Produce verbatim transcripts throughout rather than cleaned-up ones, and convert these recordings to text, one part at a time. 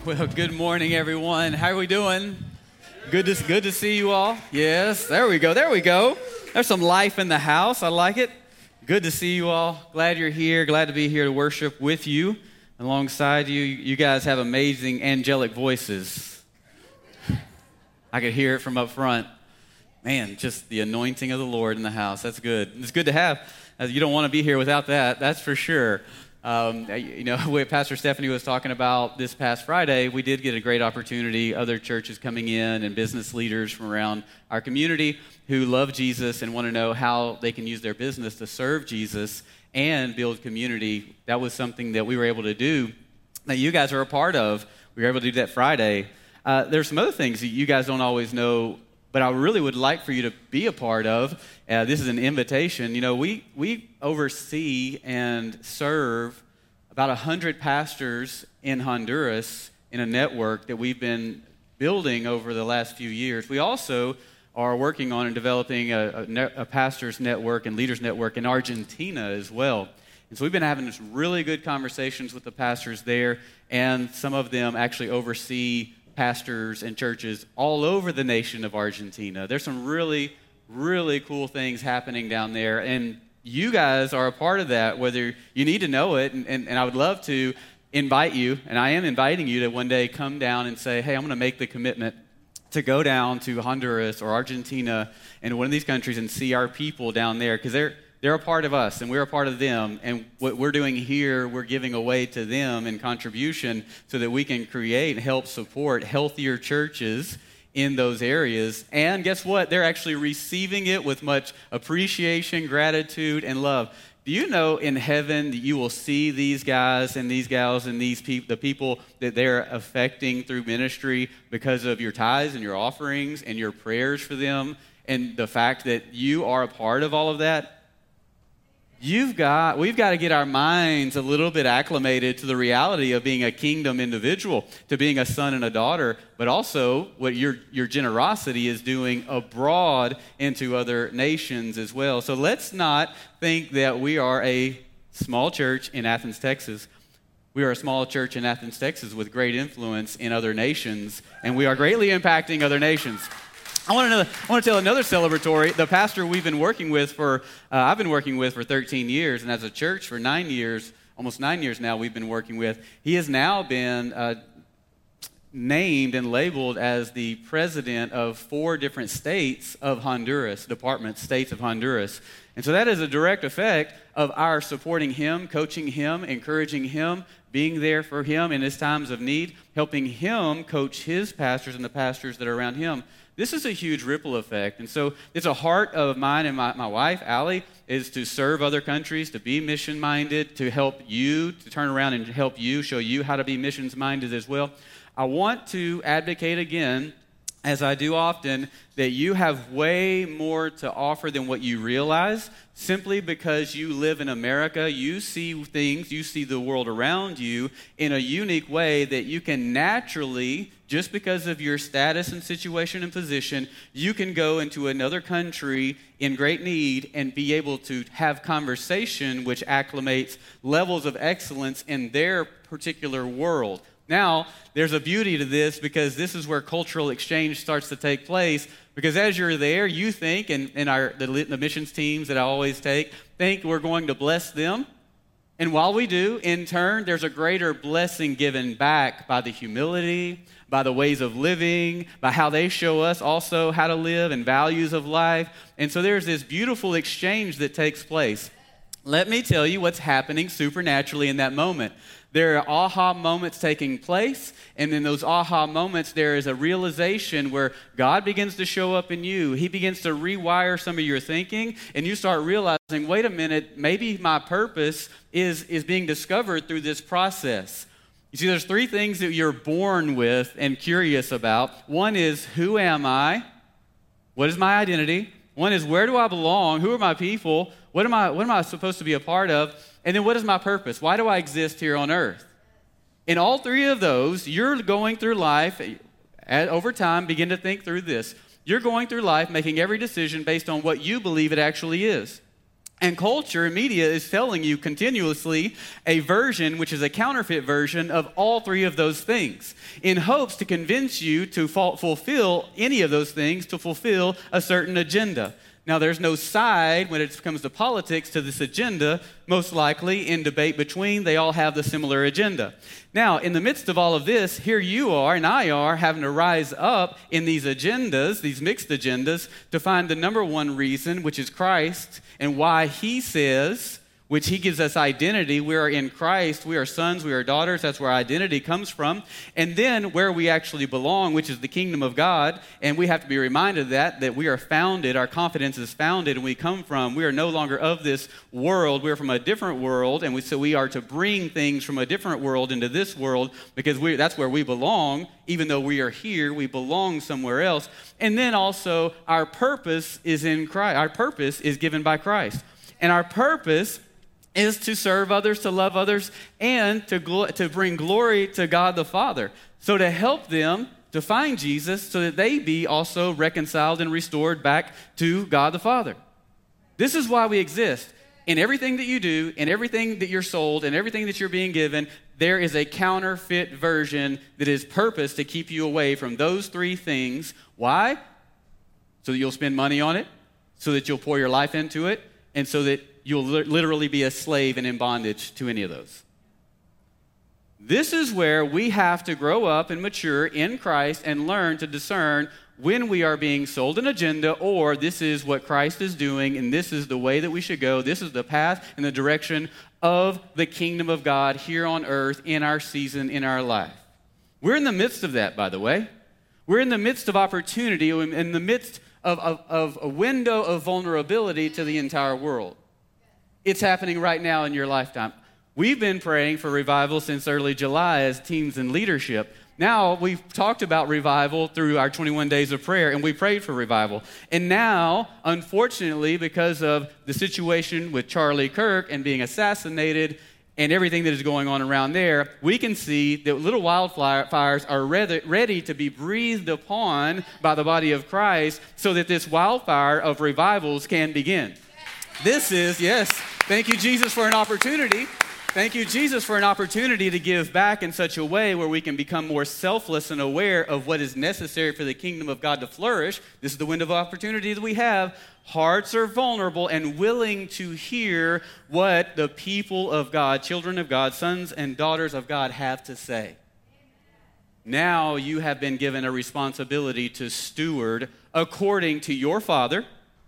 Well, good morning, everyone. How are we doing? Good to, good to see you all. Yes, there we go. There we go. There's some life in the house. I like it. Good to see you all. Glad you're here. Glad to be here to worship with you, alongside you. You guys have amazing angelic voices. I could hear it from up front. Man, just the anointing of the Lord in the house. That's good. It's good to have. You don't want to be here without that. That's for sure. Um, you know, what Pastor Stephanie was talking about this past Friday, we did get a great opportunity, other churches coming in and business leaders from around our community who love Jesus and want to know how they can use their business to serve Jesus and build community. That was something that we were able to do that you guys are a part of. We were able to do that Friday. Uh, there's some other things that you guys don't always know, but I really would like for you to be a part of. Uh, this is an invitation. You know, we we oversee and serve about one hundred pastors in Honduras in a network that we've been building over the last few years. We also are working on and developing a, a, ne- a pastors network and leaders network in Argentina as well. And so we've been having this really good conversations with the pastors there, and some of them actually oversee pastors and churches all over the nation of Argentina. There's some really, really cool things happening down there, and you guys are a part of that, whether you need to know it, and, and, and I would love to invite you, and I am inviting you to one day come down and say, hey, I'm going to make the commitment to go down to Honduras or Argentina and one of these countries and see our people down there, because they're They're a part of us, and we're a part of them, and what we're doing here, we're giving away to them in contribution so that we can create and help support healthier churches in those areas. And guess what? They're actually receiving it with much appreciation, gratitude, and love. Do you know in heaven that you will see these guys and these gals and these people, the people that they're affecting through ministry because of your tithes and your offerings and your prayers for them, and the fact that you are a part of all of that? You've got, we've got to get our minds a little bit acclimated to the reality of being a kingdom individual, to being a son and a daughter, but also what your, your generosity is doing abroad into other nations as well. So let's not think that we are a small church in Athens, Texas. We are a small church in Athens, Texas with great influence in other nations, and we are greatly impacting other nations. I want to know, I want to tell another celebratory. The pastor we've been working with for, uh, I've been working with for thirteen years, and as a church for nine years, almost nine years now we've been working with. He has now been uh, named and labeled as the president of four different states of Honduras, departments, states of Honduras. And so that is a direct effect of our supporting him, coaching him, encouraging him, being there for him in his times of need, helping him coach his pastors and the pastors that are around him. This is a huge ripple effect. And so it's a heart of mine and my, my wife, Allie, is to serve other countries, to be mission-minded, to help you, to turn around and help you, show you how to be missions-minded as well. I want to advocate again, as I do often, that you have way more to offer than what you realize. Simply because you live in America, you see things, you see the world around you in a unique way that you can naturally, just because of your status and situation and position, you can go into another country in great need and be able to have conversation which acclimates levels of excellence in their particular world. Now, there's a beauty to this because this is where cultural exchange starts to take place, because as you're there, you think, and, and our the, the missions teams that I always take, think we're going to bless them. And while we do, in turn, there's a greater blessing given back by the humility, by the ways of living, by how they show us also how to live and values of life. And so there's this beautiful exchange that takes place. Let me tell you what's happening supernaturally in that moment. There are aha moments taking place, and in those aha moments, there is a realization where God begins to show up in you. He begins to rewire some of your thinking, and you start realizing, wait a minute, maybe my purpose is, is being discovered through this process. You see, there's three things that you're born with and curious about. One is, who am I? What is my identity? One is, where do I belong? Who are my people? What am I, what am I supposed to be a part of? And then what is my purpose? Why do I exist here on earth? In all three of those, you're going through life, at, over time, begin to think through this. You're going through life making every decision based on what you believe it actually is. And culture and media is telling you continuously a version, which is a counterfeit version of all three of those things, in hopes to convince you to fulfill any of those things, to fulfill a certain agenda. Now, there's no side when it comes to politics to this agenda, most likely in debate between. They all have the similar agenda. Now, in the midst of all of this, here you are and I are having to rise up in these agendas, these mixed agendas, to find the number one reason, which is Christ, and why he says, which he gives us identity. We are in Christ. We are sons. We are daughters. That's where identity comes from. And then where we actually belong, which is the kingdom of God. And we have to be reminded of that, that we are founded, our confidence is founded, and we come from, we are no longer of this world. We are from a different world. And we, so we are to bring things from a different world into this world because we, that's where we belong. Even though we are here, we belong somewhere else. And then also our purpose is in Christ. Our purpose is given by Christ. And our purpose is to serve others, to love others, and to, gl- to bring glory to God the Father. So to help them to find Jesus so that they be also reconciled and restored back to God the Father. This is why we exist. In everything that you do, in everything that you're sold, in everything that you're being given, there is a counterfeit version that is purposed to keep you away from those three things. Why? So that you'll spend money on it, so that you'll pour your life into it, and so that you'll li- literally be a slave and in bondage to any of those. This is where we have to grow up and mature in Christ and learn to discern when we are being sold an agenda, or this is what Christ is doing and this is the way that we should go. This is the path and the direction of the kingdom of God here on earth in our season, in our life. We're in the midst of that, by the way. We're in the midst of opportunity, in the midst of, of, of a window of vulnerability to the entire world. It's happening right now in your lifetime. We've been praying for revival since early July as teams and leadership. Now we've talked about revival through our twenty-one days of prayer, and we prayed for revival. And now, unfortunately, because of the situation with Charlie Kirk and being assassinated and everything that is going on around there, we can see that little wildfires are ready, ready to be breathed upon by the body of Christ so that this wildfire of revivals can begin. This is, yes, thank you, Jesus, for an opportunity. Thank you, Jesus, for an opportunity to give back in such a way where we can become more selfless and aware of what is necessary for the kingdom of God to flourish. This is the window of opportunity that we have. Hearts are vulnerable and willing to hear what the people of God, children of God, sons and daughters of God have to say. Now you have been given a responsibility to steward according to your Father,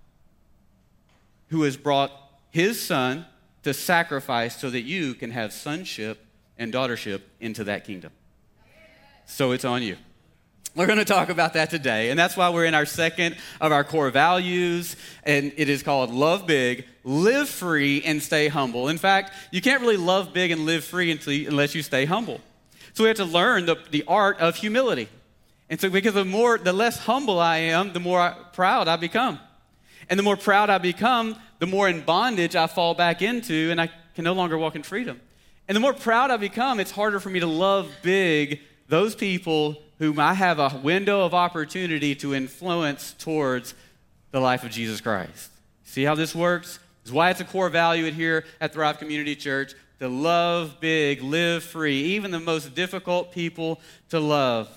who has brought his son to sacrifice so that you can have sonship and daughtership into that kingdom. So it's on you. We're going to talk about that today, and that's why we're in our second of our core values, and it is called Love Big, Live Free, and Stay Humble. In fact, you can't really love big and live free until you, unless you stay humble. So we have to learn the, the art of humility. And so because the more, the less humble I am, the more proud I become. And the more proud I become, the more in bondage I fall back into, and I can no longer walk in freedom. And the more proud I become, it's harder for me to love big those people whom I have a window of opportunity to influence towards the life of Jesus Christ. See how this works? This is why it's a core value here at Thrive Community Church, to love big, live free, even the most difficult people to love.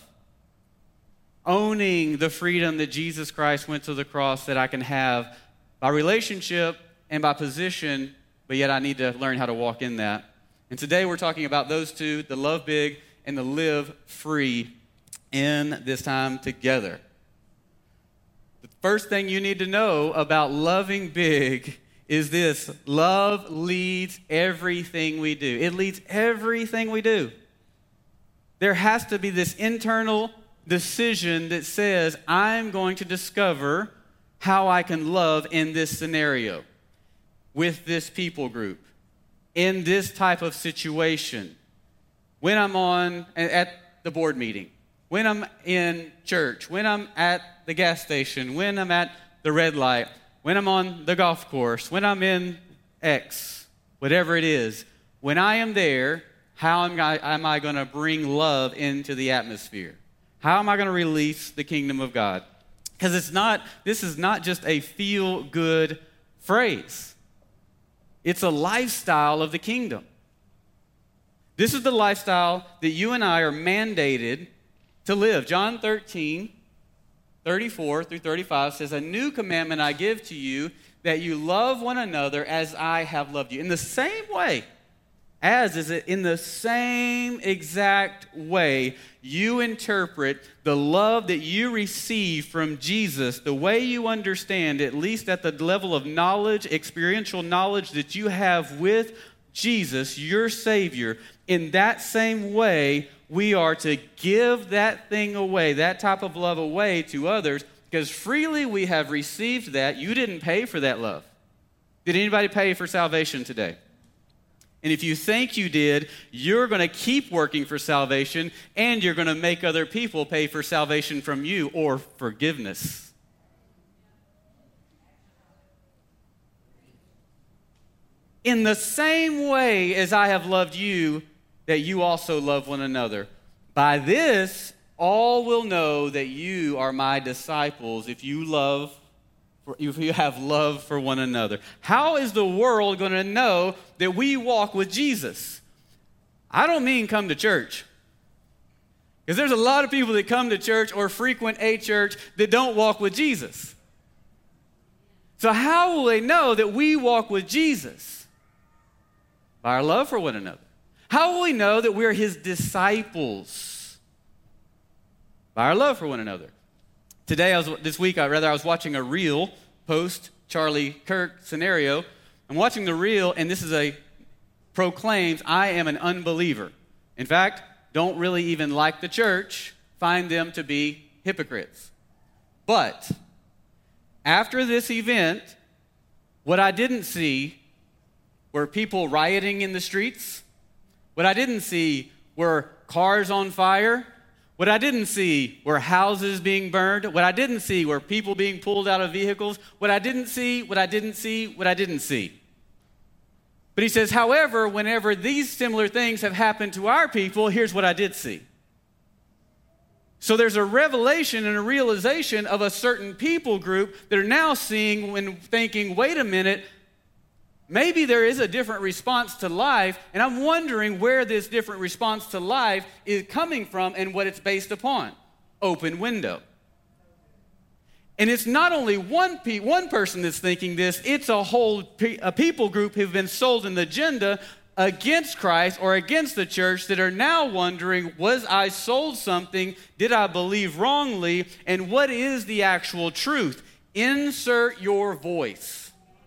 Owning the freedom that Jesus Christ went to the cross that I can have by relationship and by position, but yet I need to learn how to walk in that. And today we're talking about those two, the love big and the live free in this time together. The first thing you need to know about loving big is this: love leads everything we do. It leads everything we do. There has to be this internal decision that says, I'm going to discover how I can love in this scenario, with this people group, in this type of situation, when I'm on at the board meeting, when I'm in church, when I'm at the gas station, when I'm at the red light, when I'm on the golf course, when I'm in X, whatever it is. When I am there, how am I, am I going to bring love into the atmosphere? How am I going to release the kingdom of God? Because it's not, this is not just a feel-good phrase. It's a lifestyle of the kingdom. This is the lifestyle that you and I are mandated to live. John thirteen, thirty-four through thirty-five says, "A new commandment I give to you, that you love one another as I have loved you." In the same way, as is it in the same exact way you interpret the love that you receive from Jesus, the way you understand, at least at the level of knowledge, experiential knowledge that you have with Jesus, your Savior, in that same way, we are to give that thing away, that type of love away to others, because freely we have received that. You didn't pay for that love. Did anybody pay for salvation today? And if you think you did, you're going to keep working for salvation, and you're going to make other people pay for salvation from you or forgiveness. In the same way as I have loved you, that you also love one another. By this, all will know that you are my disciples if you love, if you have love for one another. How is the world going to know that we walk with Jesus? I don't mean come to church. Because there's a lot of people that come to church or frequent a church that don't walk with Jesus. So how will they know that we walk with Jesus? By our love for one another. How will we know that we're his disciples? By our love for one another. Today, I was this week, I rather I was watching a reel post Charlie Kirk scenario. I'm watching the reel, and this is a proclaims, "I am an unbeliever." In fact, don't really even like the church, find them to be hypocrites. But after this event, what I didn't see were people rioting in the streets. What I didn't see were cars on fire. What I didn't see were houses being burned. What I didn't see were people being pulled out of vehicles. What I didn't see, what I didn't see, what I didn't see. But he says, however, whenever these similar things have happened to our people, here's what I did see. So there's a revelation and a realization of a certain people group that are now seeing when thinking, wait a minute, maybe there is a different response to life, and I'm wondering where this different response to life is coming from and what it's based upon. Open window. And it's not only one pe- one person that's thinking this, it's a whole pe- a people group who've been sold an agenda against Christ or against the church that are now wondering, was I sold something? Did I believe wrongly? And what is the actual truth? Insert your voice.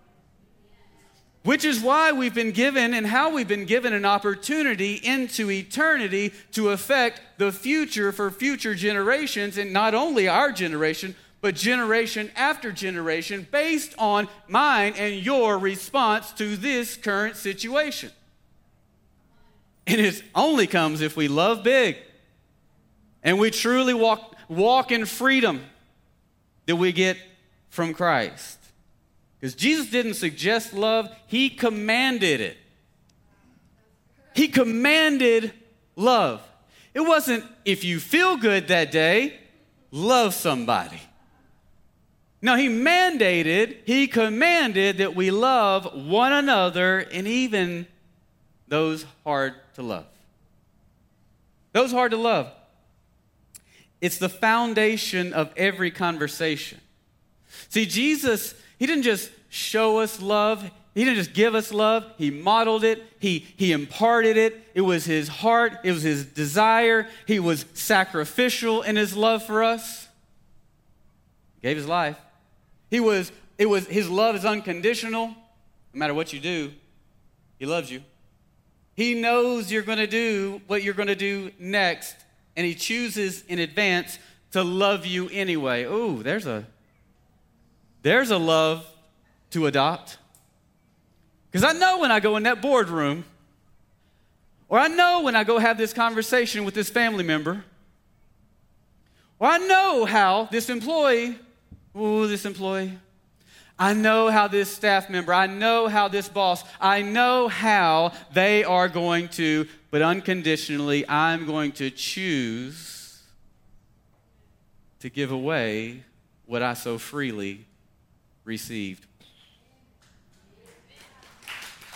Which is why we've been given and how we've been given an opportunity into eternity to affect the future for future generations, and not only our generation, but generation after generation, based on mine and your response to this current situation. And it only comes if we love big and we truly walk, walk in freedom that we get from Christ. Because Jesus didn't suggest love, he commanded it. He commanded love. It wasn't, if you feel good that day, love somebody. No, he mandated, he commanded that we love one another and even those hard to love. Those hard to love. It's the foundation of every conversation. See, Jesus, he didn't just show us love. He didn't just give us love. He modeled it. He, he imparted it. It was his heart. It was his desire. He was sacrificial in his love for us. He gave his life. He was, it was, his love is unconditional. No matter what you do, he loves you. He knows you're going to do what you're going to do next, and he chooses in advance to love you anyway. Ooh, there's a There's a love to adopt. Because I know when I go in that boardroom, or I know when I go have this conversation with this family member, or I know how this employee, ooh, this employee, I know how this staff member, I know how this boss, I know how they are going to, but unconditionally, I'm going to choose to give away what I so freely received.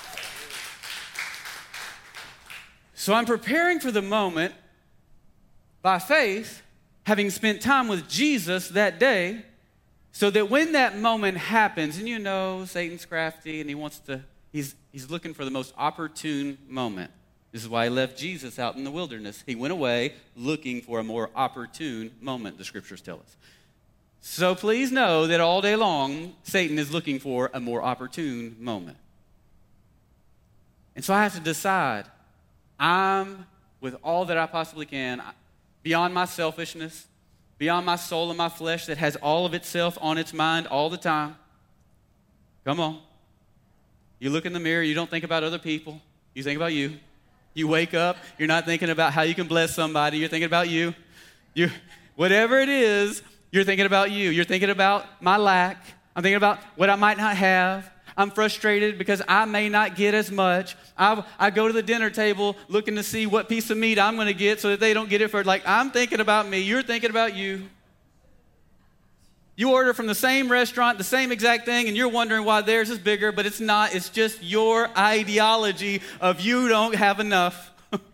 So I'm preparing for the moment by faith, having spent time with Jesus that day, so that when that moment happens, and you know Satan's crafty and he wants to, he's, he's looking for the most opportune moment. This is why he left Jesus out in the wilderness. He went away looking for a more opportune moment, the scriptures tell us. So please know that all day long, Satan is looking for a more opportune moment. And so I have to decide, I'm, with all that I possibly can, beyond my selfishness, beyond my soul and my flesh that has all of itself on its mind all the time. Come on. You look in the mirror, you don't think about other people. You think about you. You wake up, you're not thinking about how you can bless somebody. You're thinking about you. You, whatever it is, you're thinking about you. You're thinking about my lack. I'm thinking about what I might not have. I'm frustrated because I may not get as much. I, I go to the dinner table looking to see what piece of meat I'm going to get so that they don't get it first. Like, I'm thinking about me. You're thinking about you. You order from the same restaurant, the same exact thing, and you're wondering why theirs is bigger, but it's not. It's just your ideology of you don't have enough.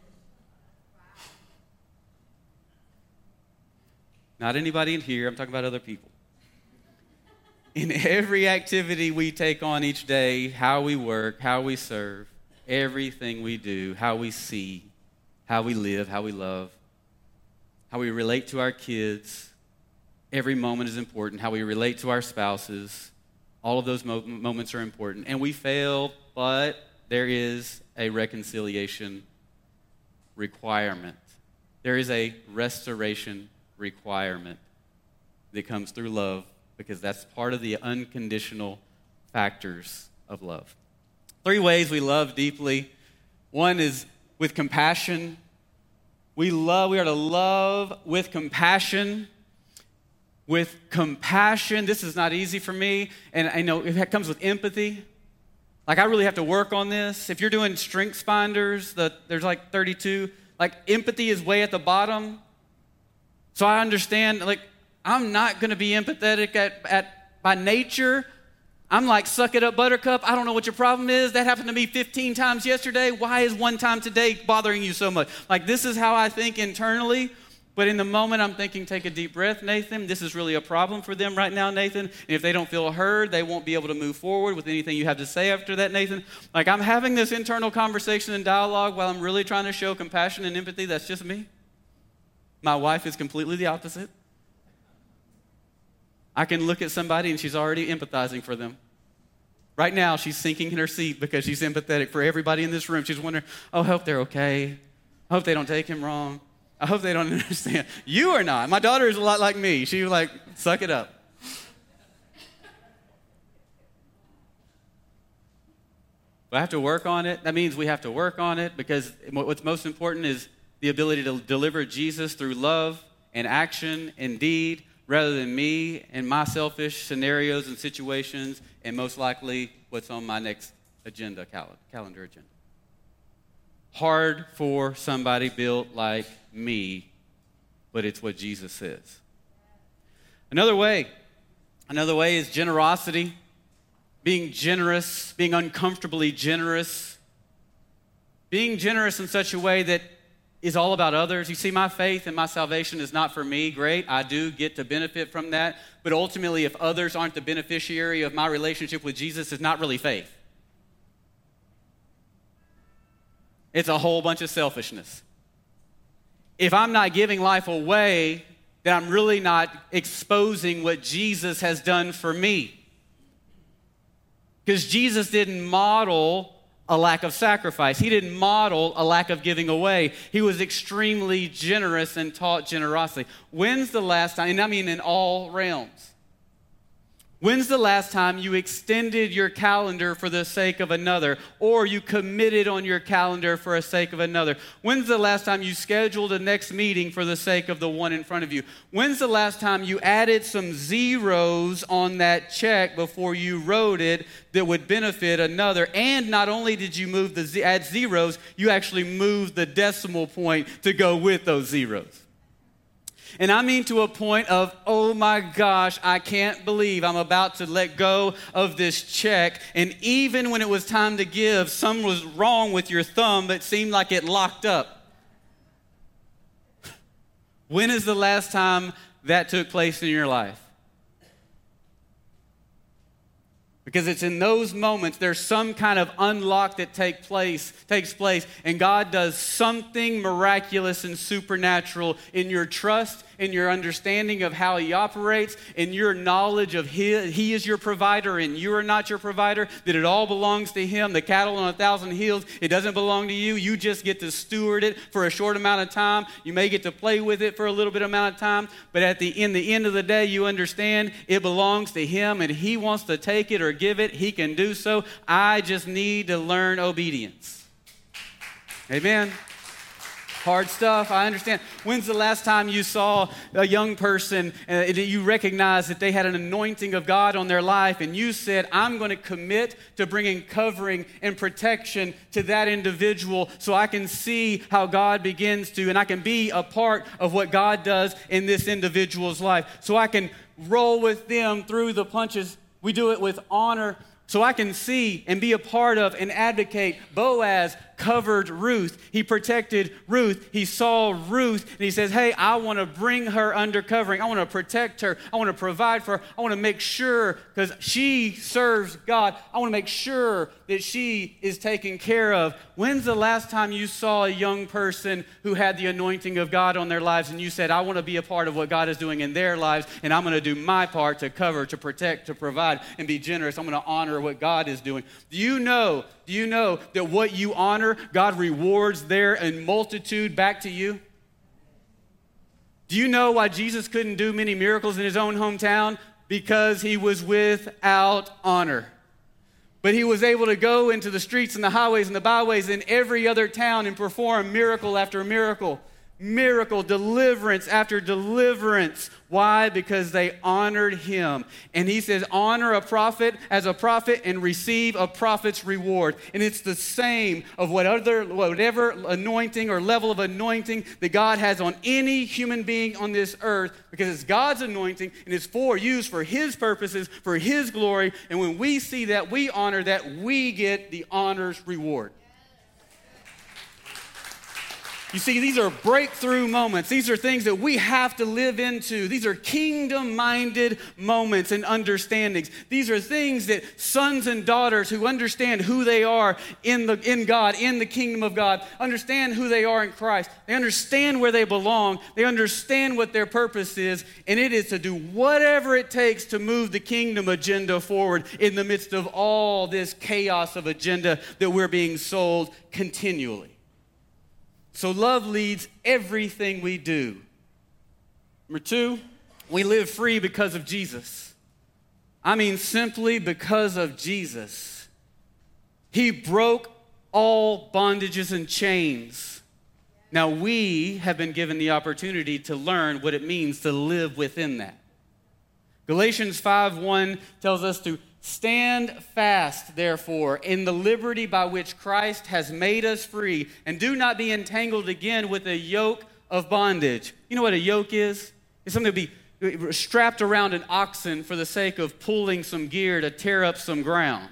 Not anybody in here. I'm talking about other people. In every activity we take on each day, how we work, how we serve, everything we do, how we see, how we live, how we love, how we relate to our kids, every moment is important. How we relate to our spouses, all of those mo- moments are important. And we fail, but there is a reconciliation requirement. There is a restoration requirement that comes through love, because that's part of the unconditional factors of love. Three ways we love deeply. One is with compassion. We love, we are to love with compassion. With compassion, this is not easy for me, and I know it comes with empathy. Like, I really have to work on this. If you're doing strengths finders, the, there's like thirty-two, like empathy is way at the bottom. So I understand, like, I'm not going to be empathetic at, at by nature. I'm like, suck it up, buttercup. I don't know what your problem is. That happened to me fifteen times yesterday. Why is one time today bothering you so much? Like, this is how I think internally. But in the moment, I'm thinking, take a deep breath, Nathan. This is really a problem for them right now, Nathan. And if they don't feel heard, they won't be able to move forward with anything you have to say after that, Nathan. Like, I'm having this internal conversation and dialogue while I'm really trying to show compassion and empathy. That's just me. My wife is completely the opposite. I can look at somebody and she's already empathizing for them. Right now, she's sinking in her seat because she's empathetic for everybody in this room. She's wondering, oh, I hope they're okay. I hope they don't take him wrong. I hope they don't understand. You are not. My daughter is a lot like me. She was like, suck it up. But I have to work on it. That means we have to work on it, because what's most important is the ability to deliver Jesus through love and action and deed, rather than me and my selfish scenarios and situations, and most likely what's on my next agenda, cal- calendar agenda. Hard for somebody built like me, but it's what Jesus says. Another way, another way is generosity, being generous, being uncomfortably generous, being generous in such a way that is all about others. You see, my faith and my salvation is not for me. Great, I do get to benefit from that. But ultimately, if others aren't the beneficiary of my relationship with Jesus, it's not really faith. It's a whole bunch of selfishness. If I'm not giving life away, then I'm really not exposing what Jesus has done for me. Because Jesus didn't model a lack of sacrifice. He didn't model a lack of giving away. He was extremely generous and taught generosity. When's the last time, and I mean in all realms, when's the last time you extended your calendar for the sake of another, or you committed on your calendar for the sake of another? When's the last time you scheduled a next meeting for the sake of the one in front of you? When's the last time you added some zeros on that check before you wrote it that would benefit another? And not only did you move the z- add zeros, you actually moved the decimal point to go with those zeros. And I mean to a point of, oh my gosh, I can't believe I'm about to let go of this check. And even when it was time to give, something was wrong with your thumb that seemed like it locked up. When is the last time that took place in your life? Because it's in those moments there's some kind of unlock that take place, takes place, and God does something miraculous and supernatural in your trust, in your understanding of how He operates, in your knowledge of His, He is your provider and you are not your provider, that it all belongs to Him. The cattle on a thousand hills, it doesn't belong to you. You just get to steward it for a short amount of time. You may get to play with it for a little bit amount of time, but at the in the end of the day, you understand it belongs to Him, and He wants to take it or give it. He can do so. I just need to learn obedience. Amen. Hard stuff, I understand. When's the last time you saw a young person and uh, you recognized that they had an anointing of God on their life, and you said, I'm going to commit to bringing covering and protection to that individual so I can see how God begins to, and I can be a part of what God does in this individual's life, so I can roll with them through the punches. We do it with honor, so I can see and be a part of and advocate. Boaz covered Ruth. He protected Ruth. He saw Ruth, and he says, hey, I want to bring her under covering. I want to protect her. I want to provide for her. I want to make sure, because she serves God, I want to make sure that she is taken care of. When's the last time you saw a young person who had the anointing of God on their lives, and you said, I want to be a part of what God is doing in their lives, and I'm going to do my part to cover, to protect, to provide, and be generous. I'm going to honor what God is doing. Do you know, do you know that what you honor, God rewards there in multitude back to you? Do you know why Jesus couldn't do many miracles in His own hometown? Because He was without honor. But He was able to go into the streets and the highways and the byways in every other town and perform miracle after miracle. Miracle, deliverance after deliverance. Why? Because they honored Him. And He says, honor a prophet as a prophet and receive a prophet's reward. And it's the same of what other, whatever anointing or level of anointing that God has on any human being on this earth, because it's God's anointing and it's for used for His purposes, for His glory. And when we see that, we honor that, we get the honor's reward. You see, these are breakthrough moments. These are things that we have to live into. These are kingdom-minded moments and understandings. These are things that sons and daughters who understand who they are in the in God, in the kingdom of God, understand who they are in Christ. They understand where they belong. They understand what their purpose is, and it is to do whatever it takes to move the kingdom agenda forward in the midst of all this chaos of agenda that we're being sold continually. So love leads everything we do. Number two, we live free because of Jesus. I mean, simply because of Jesus. He broke all bondages and chains. Now we have been given the opportunity to learn what it means to live within that. Galatians five one tells us to stand fast, therefore, in the liberty by which Christ has made us free, and do not be entangled again with a yoke of bondage. You know what a yoke is? It's something to be strapped around an oxen for the sake of pulling some gear to tear up some ground.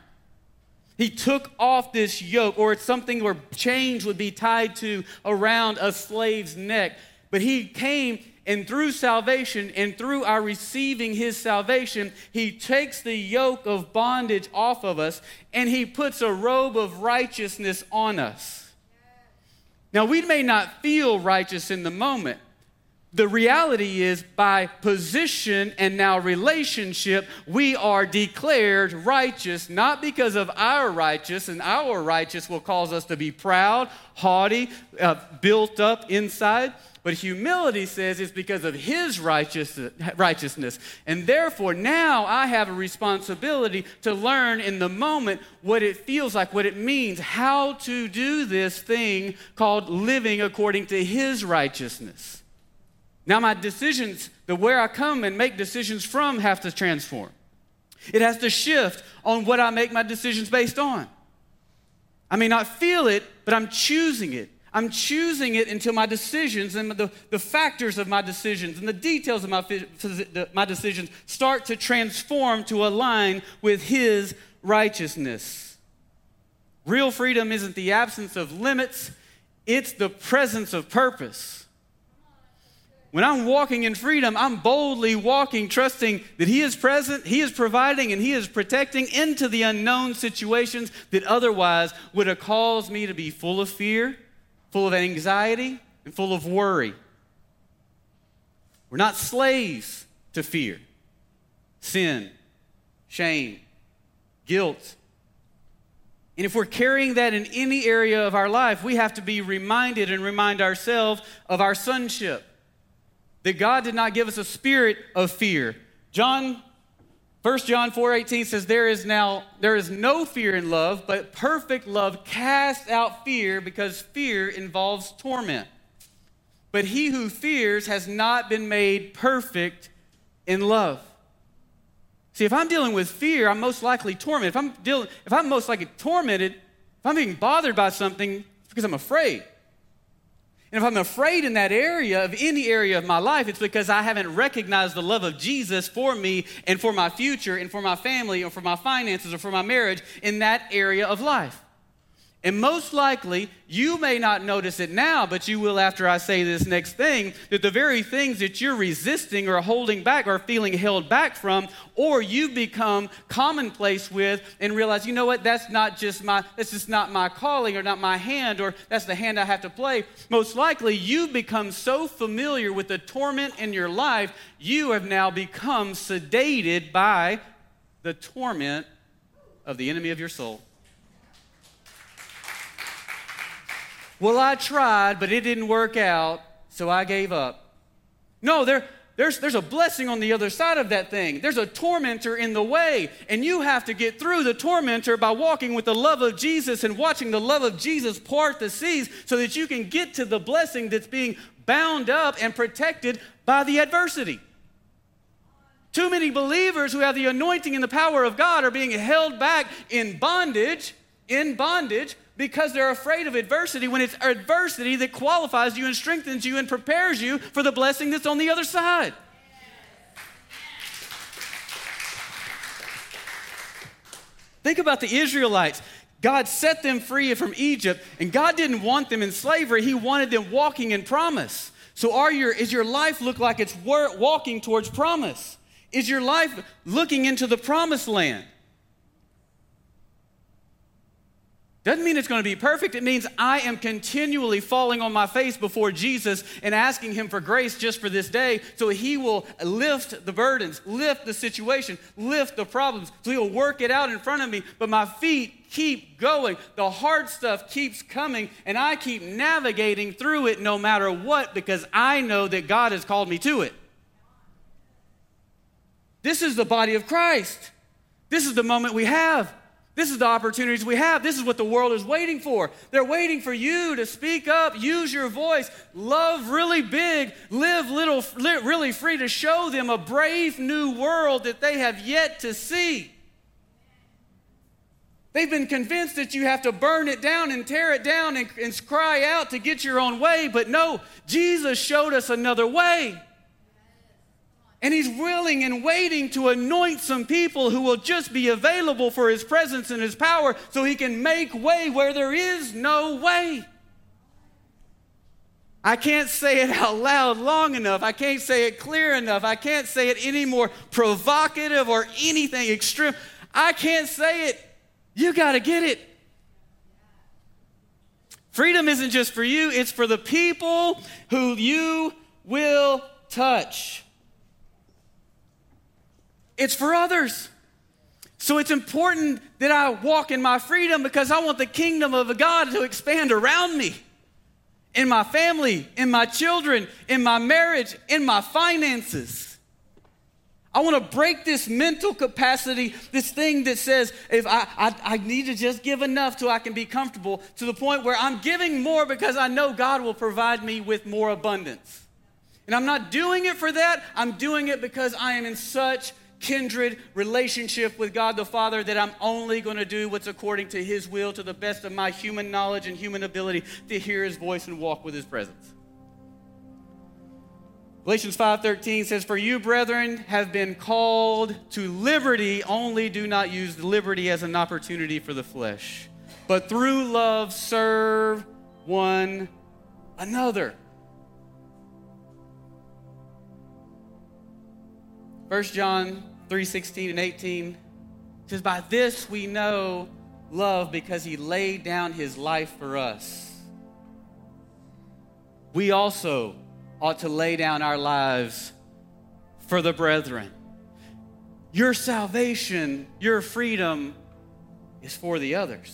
He took off this yoke, or it's something where chains would be tied to around a slave's neck. But He came, and through salvation and through our receiving His salvation, He takes the yoke of bondage off of us, and He puts a robe of righteousness on us. Now, we may not feel righteous in the moment. The reality is, by position and now relationship, we are declared righteous, not because of our righteous, and our righteous will cause us to be proud, haughty, uh, built up inside. But humility says it's because of His righteousness. And therefore, now I have a responsibility to learn in the moment what it feels like, what it means, how to do this thing called living according to His righteousness. Now my decisions, the where I come and make decisions from, have to transform. It has to shift on what I make my decisions based on. I may not feel it, but I'm choosing it. I'm choosing it until my decisions and the, the factors of my decisions and the details of my, my decisions start to transform to align with His righteousness. Real freedom isn't the absence of limits, it's the presence of purpose. When I'm walking in freedom, I'm boldly walking, trusting that He is present, He is providing, and He is protecting into the unknown situations that otherwise would have caused me to be full of fear, full of anxiety, and full of worry. We're not slaves to fear, sin, shame, guilt. And if we're carrying that in any area of our life, we have to be reminded and remind ourselves of our sonship. That God did not give us a spirit of fear. John, First John four eighteen says, there is now, there is no fear in love, but perfect love casts out fear, because fear involves torment. But he who fears has not been made perfect in love. See, if I'm dealing with fear, I'm most likely tormented. If I'm dealing, if I'm most likely tormented, if I'm being bothered by something, it's because I'm afraid. And if I'm afraid in that area, of any area of my life, it's because I haven't recognized the love of Jesus for me and for my future and for my family or for my finances or for my marriage in that area of life. And most likely, you may not notice it now, but you will after I say this next thing, that the very things that you're resisting or holding back or feeling held back from, or you've become commonplace with and realize, you know what, that's not just my, that's just not my calling or not my hand, or that's the hand I have to play. Most likely, you've become so familiar with the torment in your life, you have now become sedated by the torment of the enemy of your soul. Well, I tried, but it didn't work out, so I gave up. No, there, there's, there's a blessing on the other side of that thing. There's a tormentor in the way, and you have to get through the tormentor by walking with the love of Jesus and watching the love of Jesus part the seas so that you can get to the blessing that's being bound up and protected by the adversity. Too many believers who have the anointing and the power of God are being held back in bondage, in bondage, because they're afraid of adversity, when it's adversity that qualifies you and strengthens you and prepares you for the blessing that's on the other side. Think about the Israelites. God set them free from Egypt, and God didn't want them in slavery. He wanted them walking in promise. So are your, is your life look like it's walking towards promise? Is your life looking into the promised land? Doesn't mean it's going to be perfect. It means I am continually falling on my face before Jesus and asking Him for grace just for this day so He will lift the burdens, lift the situation, lift the problems, so He'll work it out in front of me. But my feet keep going. The hard stuff keeps coming, and I keep navigating through it no matter what, because I know that God has called me to it. This is the body of Christ. This is the moment we have. This is the opportunities we have. This is what the world is waiting for. They're waiting for you to speak up, use your voice, love really big, live little, live really free, to show them a brave new world that they have yet to see. They've been convinced that you have to burn it down and tear it down and, and cry out to get your own way. But no, Jesus showed us another way. And He's willing and waiting to anoint some people who will just be available for His presence and His power so He can make way where there is no way. I can't say it out loud long enough. I can't say it clear enough. I can't say it any more provocative or anything extreme. I can't say it. You got to get it. Freedom isn't just for you. It's for the people who you will touch. It's for others. So it's important that I walk in my freedom, because I want the kingdom of God to expand around me, in my family, in my children, in my marriage, in my finances. I want to break this mental capacity, this thing that says if I, I, I need to just give enough so I can be comfortable, to the point where I'm giving more because I know God will provide me with more abundance. And I'm not doing it for that. I'm doing it because I am in such kindred relationship with God the Father that I'm only going to do what's according to his will to the best of my human knowledge and human ability to hear his voice and walk with his presence. Galatians five thirteen says, "For you, brethren, have been called to liberty, only do not use liberty as an opportunity for the flesh, but through love serve one another." First John three sixteen and eighteen says, "By this we know love, because he laid down his life for us. We also ought to lay down our lives for the brethren." Your salvation, your freedom is for the others.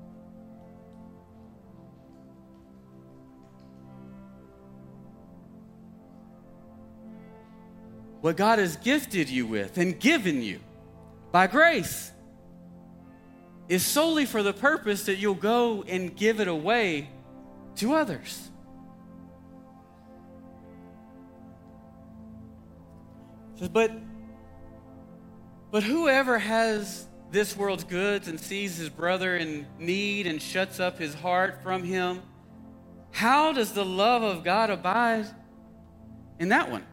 What God has gifted you with and given you by grace is solely for the purpose that you'll go and give it away to others. It says, but, but whoever has this world's goods and sees his brother in need and shuts up his heart from him, how does the love of God abide in that one?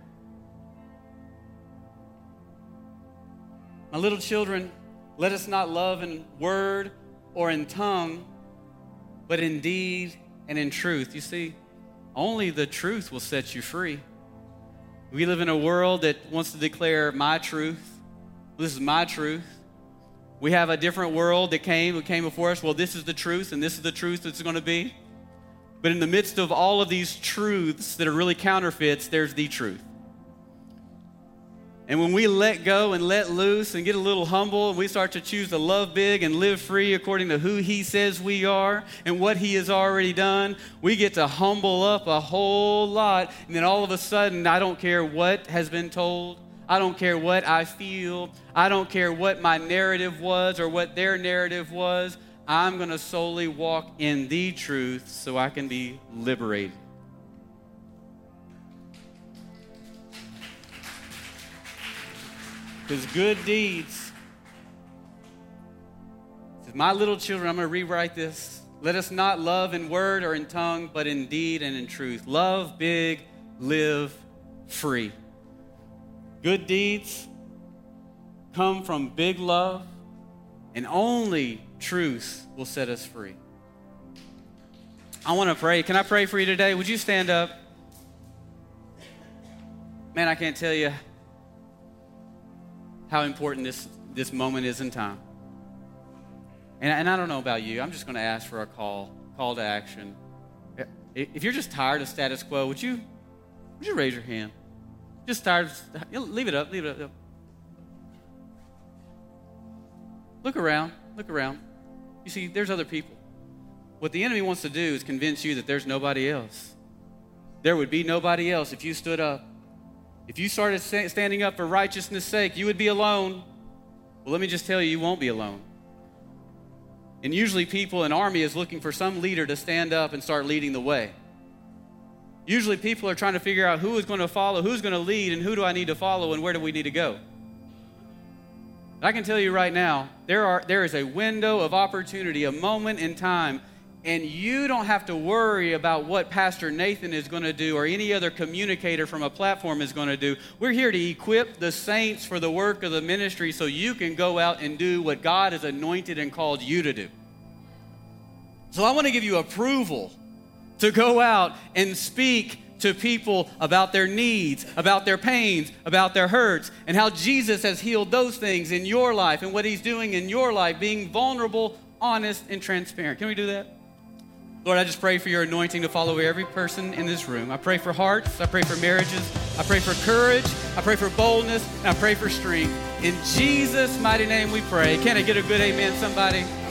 My little children, let us not love in word or in tongue, but in deed and in truth. You see, only the truth will set you free. We live in a world that wants to declare my truth. This is my truth. We have a different world that came, that came before us. Well, this is the truth, and this is the truth that's going to be. But in the midst of all of these truths that are really counterfeits, there's the truth. And when we let go and let loose and get a little humble and we start to choose to love big and live free according to who he says we are and what he has already done, we get to humble up a whole lot. And then all of a sudden, I don't care what has been told. I don't care what I feel. I don't care what my narrative was or what their narrative was. I'm going to solely walk in the truth so I can be liberated. Because good deeds, my little children, I'm going to rewrite this. Let us not love in word or in tongue, but in deed and in truth. Love big, live free. Good deeds come from big love, and only truth will set us free. I want to pray. Can I pray for you today? Would you stand up? Man, I can't tell you how important this, this moment is in time. And, and I don't know about you. I'm just going to ask for a call, call to action. If you're just tired of status quo, would you, would you raise your hand? Just tired of, leave it up, leave it up. Look around, look around. You see, there's other people. What the enemy wants to do is convince you that there's nobody else. There would be nobody else if you stood up. If you started standing up for righteousness' sake, you would be alone. Well, let me just tell you, you won't be alone. And usually people, an army is looking for some leader to stand up and start leading the way. Usually people are trying to figure out who is going to follow, who's going to lead, and who do I need to follow, and where do we need to go. I can tell you right now, there are there is a window of opportunity, a moment in time, and you don't have to worry about what Pastor Nathan is going to do or any other communicator from a platform is going to do. We're here to equip the saints for the work of the ministry so you can go out and do what God has anointed and called you to do. So I want to give you approval to go out and speak to people about their needs, about their pains, about their hurts, and how Jesus has healed those things in your life and what he's doing in your life, being vulnerable, honest, and transparent. Can we do that? Lord, I just pray for your anointing to follow every person in this room. I pray for hearts. I pray for marriages. I pray for courage. I pray for boldness. And I pray for strength. In Jesus' mighty name we pray. Can I get a good amen, somebody?